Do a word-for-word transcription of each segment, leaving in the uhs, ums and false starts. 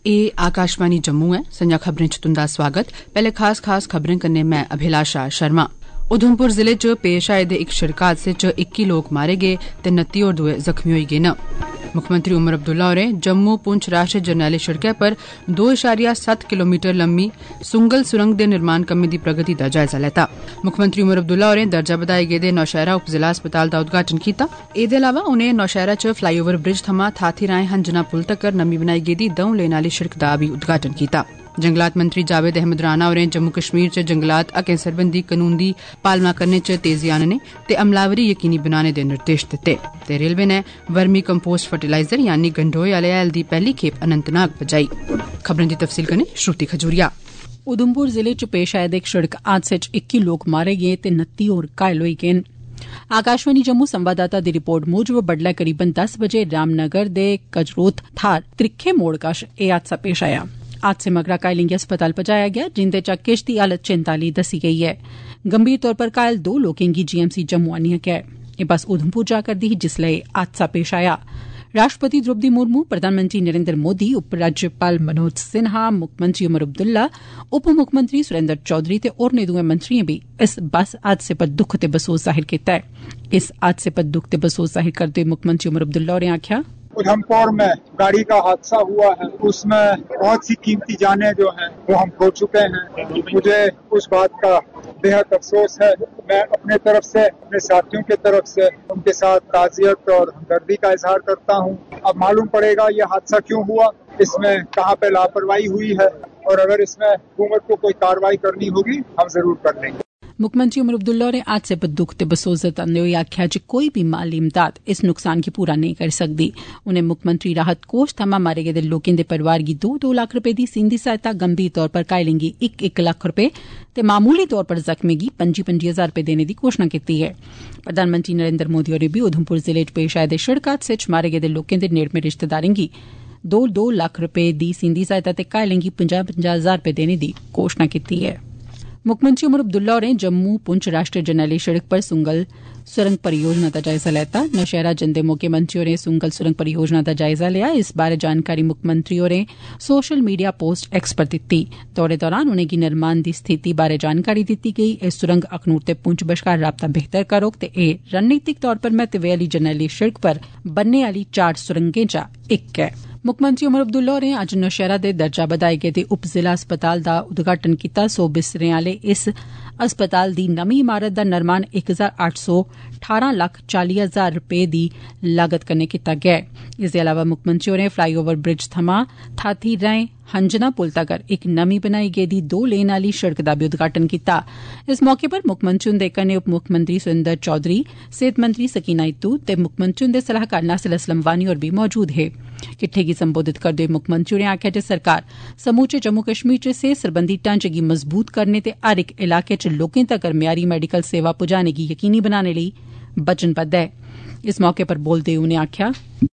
ए आकाशवाणी जम्मू है। संजा खबरें च तुंदा स्वागत। पहले खास खास खबरें कन्नै मैं अभिलाषा शर्मा। उधमपुर जिले च पेश आए दे इक सड़क हादसे च इक्की लोग मारे गे ते नत्ती होर दुए जख्मी होई गे न। मुक्खमंत्री उमर अब्दुल्ला होरें जम्मू पुंछ राष्ट्रीय जरनैली सड़कै पर दो इशारिया सत्त किलोमीटर लम्मी सुंगल सुरंग दे निर्माण कम्में दी प्रगति दा जायजा लैता। मुक्खमंत्री उमर अब्दुल्ला होरें दर्जा बधाए गेदे नौशहरा उप जिला अस्पताल दा उद्घाटन कीता। एह्दे अलावा उनें नौशहरा च फ्लाईओवर ब्रिज थमां थाथी राएं हंजना पुल तक्कर नमीं बनाई गेदी द'ऊं लेन आह्ली सड़क दा बी उद्घाटन कीता। जंगलात मंत्री जावेद अहमद राणा होरें जम्मू कश्मीर च जंगलात हकें सरबंधी कानून दी पालना करने च तेजी आनने ते अमलावरी यकीनी बनाने दे निर्देश दित्ते। ते रेलवे ने वर्मी कंपोस्ट फर्टिलाइजर यानी गंडोए आह्ले हैल दी पैह्ली खेप अनंतनाग पजाई। खबरें दी तफसील कन्नै श्रुति खजूरिया। उधमपुर जिले च पेश आए दे इक सड़क हादसे च इक्की लोक मारे गे ते नत्ती होर घायल होई गे न। आकाशवाणी जम्मू संवाददाता दी रिपोर्ट मूजब बड्डलै करीबन दस बजे रामनगर दे कजरोथ थार त्रिक्खे मोड़ कश एह् हादसा पेश आया। हादसे मगरा घायलें गी अस्पताल पजाया गेआ, जिंदे चा किश दी हालत चिंता आह्ली दस्सी गेई ऐ। गंभीर तौर पर घायल दो लोकें गी जीएमसी जम्मू आह्निया गेआ। एह् बस उधमपुर जा करदी ही जिसलै एह् हादसा पेश आया। राष्ट्रपति द्रौपदी मुर्मू, प्रधानमंत्री नरेंद्र मोदी, उपराज्यपाल मनोज सिन्हा, मुक्खमंत्री उमर अब्दुल्ला, उप मुक्खमंत्री सुरेंद्र चौधरी ते होरनें दुए मंत्रियें बी इस बस हादसे पर दुख ते बसोस जाहिर कीता है। इस हादसे पर दुख ते बसोस जाहिर करदे होई मुक्खमंत्री उमर अब्दुल्ला होरें आखेआ, उधमपुर में गाड़ी का हादसा हुआ है, उसमें बहुत सी कीमती जानें जो हैं वो हम खो चुके हैं। मुझे उस बात का बेहद अफसोस है। मैं अपने तरफ से, अपने साथियों के तरफ से उनके साथ ताज़ियत और हमदर्दी का इजहार करता हूँ। अब मालूम पड़ेगा ये हादसा क्यों हुआ, इसमें कहाँ पे लापरवाही हुई है, और अगर इसमें हुकूमत को कोई कार्रवाई करनी होगी हम जरूर कर लेंगे। मुक्खमंत्री उमर अब्दुल्ला होरें हादसे पर दुख ते बसोस जतांदे होई आखेआ जे कोई बी माली इमदाद इस नुकसान गी पूरा नेईं करी सकदी। उनें मुक्खमंत्री राहत कोष थमां मारे गेदे लोकें दे परिवार गी दो दो लाख रपे दी सींधी सहायता, गंभीर तौर पर घायलें गी इक इक लाख रपे ते मामूली तौर पर जख्में गी पंजी पंजी हजार रपे देने दी घोषणा कीती ऐ। प्रधानमंत्री नरेंद्र मोदी होरें बी उधमपुर जिले च पेश आए दे सड़क हादसे च मारे गेदे लोकें दे नेड़मे रिश्तेदारें गी दो दो लाख रपे दी सींधी सहायता ते घायलें गी पंजाह पंजाह हजार रपे देने दी घोषणा कीती ऐ। मुक्खमंत्री उमर अब्दुल्ला होरें जम्मू पुंछ राष्ट्रीय जरनैली सड़क पर सुंगल सुरंग परियोजना दा जायजा लैता। नौशहरा जंदे मौके मंत्री होरें सुंगल सुरंग परियोजना दा जायजा लिया। इस बारै जानकारी मुक्खमंत्री होरें सोशल मीडिया पोस्ट एक्स पर दित्ती। दौरे दौरान उनेंगी निर्माण दी स्थिति बारै जानकारी दित्ती गेई। एह सुरंग अखनूर ते पुंछ बश्कार राबता बेहतर करोग ते एह रणनीतिक तौर पर महत्व आह्ली जरनैली सड़क पर बनने आह्ली चार सुरंगें चा इक ऐ। मुक्खमंत्री उमर अब्दुल्ला होरें अज्ज नौशहरा दे दर्जा बधाए गेदे उप जिला अस्पताल दा उद्घाटन कीता। सौ बिस्तरें आह्ले इस अस्पताल दी नमीं इमारत दा निर्माण इक हजार अट्ठ सौ ठारां लक्ख चाली हजार रपे दी लागत कन्नै कीता गेआ ऐ। इसदे अलावा मुक्खमंत्री होरें फ्लाईओवर ब्रिज थमां थाथी राएं हंजना पुल तगर इक नमीं बनाई गेदी दो लेन आह्ली सड़क दा बी उद्घाटन कीता। इस मौके पर मुक्खमंत्री हुंदे कन्नै उप मुक्खमंत्री सुरेंद्र चौधरी, सेहत मंत्री सकीना इत्तू ते मुक्खमंत्री हुंदे सलाहकार नासिर असलम वानी होर बी मौजूद हे। किट्ठे गी संबोधित करदे होई मुक्खमंत्री होरें आखेआ जे सरकार समूचे जम्मू कश्मीर च सेहत सरबंधी ढांचे गी मजबूत करने ते हर इक इलाके च लोकें तगर म्यारी मेडिकल सेवा पुजाने गी यकीनी बनाने लेई वचनबद्ध ऐ। इस मौके पर बोलदे होई उनें आखेआ,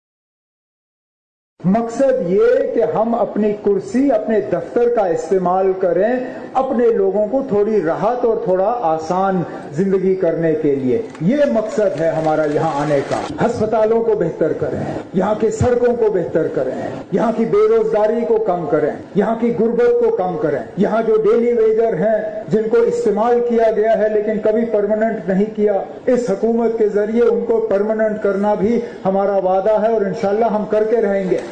मकसद ये कि हम अपनी कुर्सी, अपने दफ्तर का इस्तेमाल करें अपने लोगों को थोड़ी राहत और थोड़ा आसान जिंदगी करने के लिए। ये मकसद है हमारा यहाँ आने का। अस्पतालों को बेहतर करें, यहाँ की सड़कों को बेहतर करें, यहाँ की बेरोजगारी को कम करें, यहाँ की गुर्बत को कम करें। यहाँ जो डेली वेजर हैं जिनको इस्तेमाल किया गया है लेकिन कभी परमानेंट नहीं किया, इस हुकूमत के जरिए उनको परमानेंट करना भी हमारा वादा है और इंशाल्लाह हम करके रहेंगे।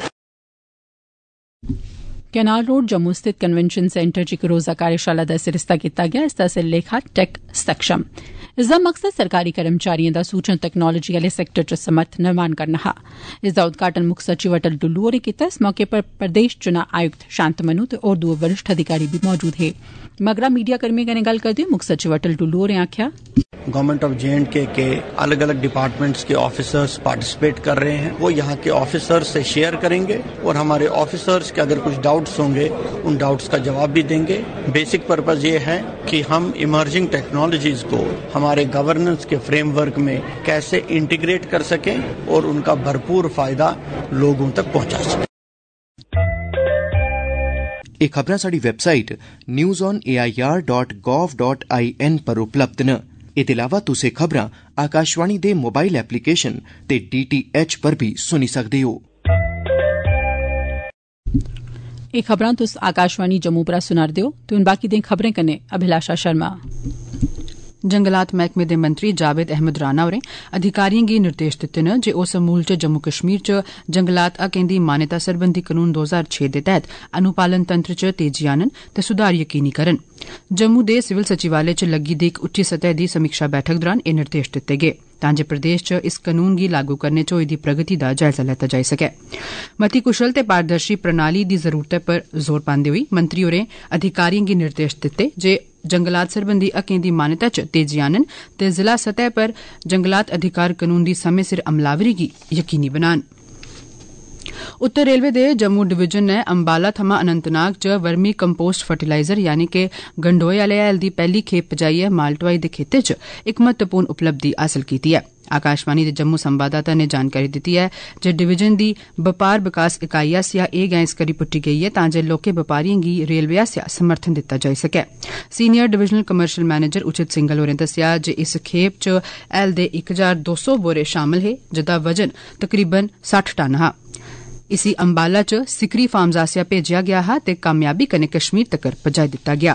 कैनाल रोड जम्मू स्थित कन्वेंशन सेंटर च इक रोजा कार्यशाला दा सरिस्ता कीता गेआ। इसदा सिरलेखा टेक सक्षम। इसदा मकसद सरकारी कर्मचारियों दा सूचना तकनालोजी आह्ले सैक्टर च समर्थ निर्माण करना हा। इसदा उद्घाटन मुक्ख सचिव अटल डुल्लू होरें कीता। इस मौके पर प्रदेश चुनां आयुक्त शांतमनु ते होर दुए वरिष्ठ अधिकारी भी मौजूद हे। मगरा मीडिया कर्मियों कन्नै गल्ल करदे होई मुक्ख सचिव अटल डुल्लू होरें आखेआ, government of J and K के अलग अलग डिपार्टमेंट्स के ऑफिसर्स पार्टिसिपेट कर रहे हैं। वो यहाँ के ऑफिसर्स से शेयर करेंगे और हमारे ऑफिसर्स के अगर कुछ डाउट्स होंगे उन डाउट्स का जवाब भी देंगे। बेसिक पर्पस ये है कि हम इमर्जिंग टेक्नोलॉजीज को हमारे गवर्नेंस के फ्रेमवर्क में कैसे इंटीग्रेट कर सकें और उनका भरपूर फायदा लोगों तक पहुंचा सकें। एह् खबरां साडी website news on A I R dot gov dot I N पर उपलब्ध न। एह्दे अलावा तुस एह् खबरां आकाशवाणी दे मोबाइल एप्लीकेशन ते डी टी एच पर भी सुनी सकदे हो। एह् खबरां तुस आकाशवाणी जम्मू परा सुना'रदे ओ ते हुन बाकी दियें खबरें कन्नै अभिलाषा शर्मा। जंगलात मैहकमे दे मंत्री जावेद अहमद राणा होरें अधिकारियें गी निर्देश दित्ते न जे ओ समूलचे जम्मू कश्मीर च जंगलात हकें दी मान्यता सरबंधी कानून दो हजार छे दे तैहत अनुपालन तंत्र च तेजी आनन ते सुधार यकीनी करन। जम्मू दे सिविल सचिवालय च लग्गी दी इक उच्ची सतह दी समीक्षा बैठक दौरान एह् निर्देश दित्ते गे तां जे प्रदेश च इस कानून गी लागू करने च होई दी प्रगति दा जायजा लैता जाई सकै। मती कुशल ते पारदर्शी प्रणाली दी जरूरतै पर जोर पांदे होई मंत्री होरें अधिकारियें गी निर्देश दित्ते जे जंगलात सरबंधी हकें दी मान्यता च तेजी आनन ते जिला सतह पर जंगलात अधिकार कानून दी समें सिर अमलावरी गी यकीनी बनान। उत्तर रेलवे दे जम्मू डिवीजन ने अम्बाला थमां अनंतनाग च वर्मी कंपोस्ट फर्टिलाइजर यानी के गंडोए आले हैल दी पैहली खेप पजाइयै माल ढोआई दे खेत्तर च इक महत्वपूर्ण उपलब्धि हासल कीती ऐ। आकाशवाणी दे जम्मू संवाददाता ने जानकारी दित्ती ऐ जे डिवीजन दी बपार विकास इकाई आसेआ एह् गैं इस करी पुट्टी गेई ऐ तां जे लोकें बपारियें गी रेलवे आसेआ समर्थन दित्ता जाई सकै। Senior divisional commercial manager Uchit Singal होरें दस्सेआ जे इस खेप च हैल दे इक हजार दो सौ बोरे शामल हे जेदा वजन तकरीबन सट्ठ टन हा। इसी अम्बाला च सिकरी फार्म्स आसेआ भेजेआ गेआ हा ते कामयाबी कन्नै कश्मीर तक्कर पजाई दित्ता गेआ।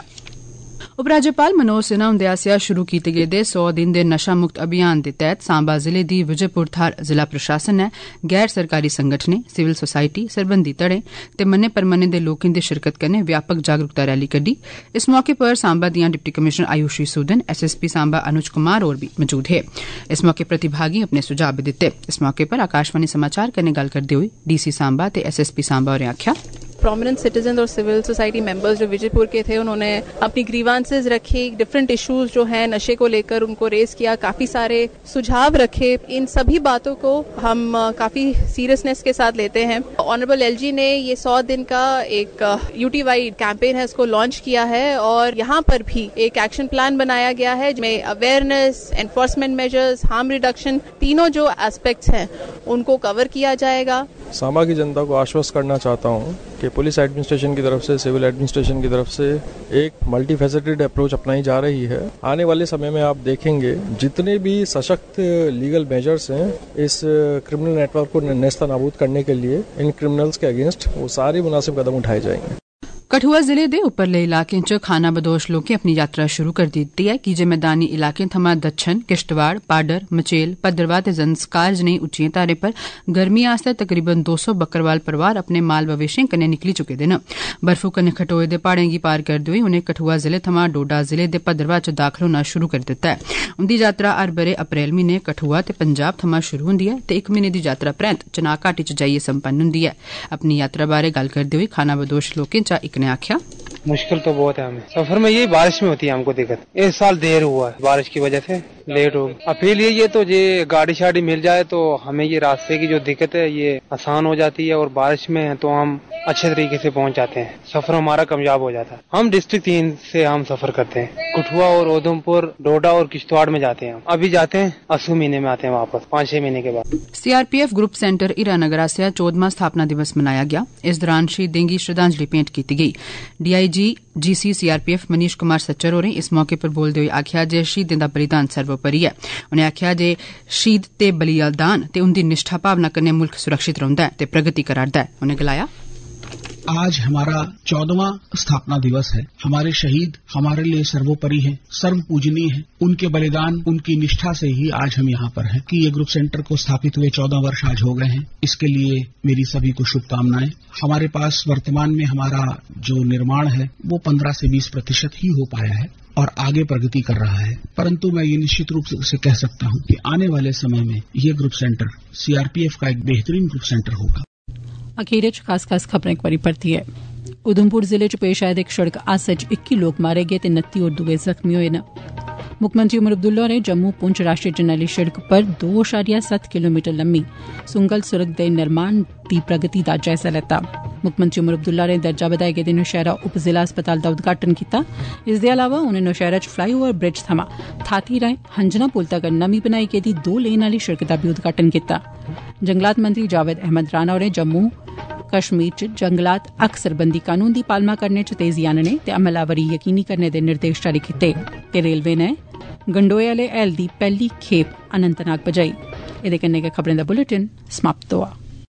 उपराज्यपाल मनोज सिन्हा हुंदे आसेआ शुरू कीते गेदे सौ दिन दे नशा मुक्त अभियान दे तैहत सांबा जिले दी विजयपुर थाहर जिला प्रशासन ने गैर सरकारी संगठनें सिविल सोसाइटी सरबंधी धड़ें ते मन्ने परमन्ने दे लोकें दी शिरकत कन्नै व्यापक जागरूकता रैली कड्डी। इस मौके पर सांबा दियां deputy commissioner Ayushi Sudan S S P Samba Anuj Kumar होर भी मौजूद हे। इस मौके प्रतिभागिएं अपने सुझाव भी दित्ते। इस मौके पर आकाशवाणी समाचार कन्नै गल्ल करदे होई डी सी सांबा ते एस एस पी सांबा होरें आखेआ प्रोमिनेंट सिटीजन और सिविल सोसाइटी मेंबर्स जो विजयपुर के थे उन्होंने अपनी ग्रीवांसेस रखी, डिफरेंट इश्यूज जो हैं नशे को लेकर उनको रेज किया, काफी सारे सुझाव रखे। इन सभी बातों को हम काफी सीरियसनेस के साथ लेते हैं। ऑनरेबल एलजी ने ये सौ दिन का एक यूटी वाइड कैंपेन है इसको लॉन्च किया है और यहाँ पर भी एक एक्शन प्लान बनाया गया है जिसमें awareness, enforcement measures, harm reduction, तीनों जो एस्पेक्ट्स हैं उनको कवर किया जाएगा। सांबा की जनता को आश्वस्त करना चाहता हूँ कि पुलिस एडमिनिस्ट्रेशन की तरफ से, सिविल एडमिनिस्ट्रेशन की तरफ से एक मल्टीफेसेटेड अप्रोच अपनाई जा रही है। आने वाले समय में आप देखेंगे जितने भी सशक्त लीगल मेजर्स हैं इस क्रिमिनल नेटवर्क को नेस्ता नाबूद करने के लिए, इन क्रिमिनल्स के अगेंस्ट वो सारे मुनासिब कदम उठाए जाएंगे। कठुआ जिले दे उपरले इलाकें च खाना बदोश लोकें अपनी यात्रा शुरू करी दित्ती ऐ की जे मैदानी इलाकें थमां दच्छन, किश्तवाड़, पाडर, मचेल, भद्रवाह ते जंस्कार जनेही उच्चिएं धारें पर गर्मी आस्तै तकरीबन दो सौ बक्करवाल परिवार अपने माल मवेशिएं कन्नै निकली चुके दे न। बर्फू कन्नै खटोए दे प्हाड़ें गी पार करदे होई उनें कठुआ जिले थमां डोडा जिले दे भद्रवाह च दाखल होना शुरू करी दित्ता ऐ। उंदी यात्रा हर बरे अप्रैल म्हीने कठुआ ते पंजाब थमां शुरू हुंदी ऐ ते इक म्हीने दी यात्रा परैंत चनाब घाटी च जाइयै संपन्न हुंदी ऐ। अपनी यात्रा बारै गल्ल करदे होई खाना बदोश लोकें चा इक ने आख्या मुश्किल तो बहुत है हमें सफर में, यही बारिश में होती है हमको दिक्कत। इस साल देर हुआ है बारिश की वजह से लेट हो गई। अपील ये ये तो ये गाड़ी शाड़ी मिल जाए तो हमें ये रास्ते की जो दिक्कत है ये आसान हो जाती है और बारिश में है तो हम अच्छे तरीके से पहुंच जाते हैं, सफर हमारा कामयाब हो जाता है। हम डिस्ट्रिक्ट तीन से हम सफर करते हैं, कठुआ और उधमपुर, डोडा और किश्तवाड़ में जाते हैं। अभी जाते हैं अस्सू महीने में आते हैं वापस, पाँच छह महीने के बाद। सीआरपीएफ ग्रुप सेंटर हीरानगर आसेआ चौदहवां स्थापना दिवस मनाया गया। इस दौरान शहीदें गी श्रद्धांजलि भेंट की गई। डीआईजी जीसी सीआरपीएफ मनीष कुमार सच्चर होरें इस मौके पर बोलदे होई आखेआ जे शहीदें दा बलिदान सर्वोपरि ऐ। उनें आखेआ जे शहीद ते बलिदान ते उंदी निष्ठा भावना कन्नै मुल्ख सुरक्षित रौंह्दा ऐ ते प्रगति करा'रदा ऐ। उनें गलाया आज हमारा चौदहवां स्थापना दिवस है। हमारे शहीद हमारे लिए सर्वोपरि हैं, सर्व पूजनीय हैं। उनके बलिदान, उनकी निष्ठा से ही आज हम यहाँ पर हैं कि ये ग्रुप सेंटर को स्थापित हुए चौदह वर्ष आज हो गए हैं। इसके लिए मेरी सभी को शुभकामनाएं। हमारे पास वर्तमान में हमारा जो निर्माण है वो पंद्रह से बीस प्रतिशत ही हो पाया है और आगे प्रगति कर रहा है, परंतु मैं ये निश्चित रूप से कह सकता हूँ कि आने वाले समय में ये ग्रुप सेंटर सीआरपीएफ का एक बेहतरीन ग्रुप सेंटर होगा। अखीर च खास खास खबरें इक बारी परतियै। उधमपुर जिले च पेश आए दे इक सड़क हादसे च इक्की लोक मारे गे ते नत्ती होर दुए जख्मी होए न। मुक्खमंत्री उमर अब्दुल्ला होरें जम्मू पुंछ राष्ट्रीय जरनैली सड़क पर दो अशारिया सत्त किलोमीटर लम्मी सुंगल सड़क दे निर्माण दी प्रगति दा जायजा लैता। मुक्खमंत्री उमर अब्दुल्ला होरें दर्जा बधाए गेदे नौशहरा उप जिला अस्पताल दा उद्घाटन कीता। इस दे अलावा उनें नौशहरा च फ्लाईओवर ब्रिज थमां थाती राएं हंजना पुल तगर नमीं बनाई गेदी दो लेन आली सड़क दा बी उद्घाटन कीता। जंगलात मंत्री जावेद अहमद राणा होरें जम्मू कश्मीर च जंगलात हक सरबंधी कानून दी पालमा करने च तेजी आनने ते अमलावरी यकीनी करने दे निर्देश जारी कीते ते रेलवे ने गंडोए आले हैल दी पैहली खेप अनंतनाग पजाई। एदे कन्नै गै खबरें दा बुलेटिन समाप्त होआ।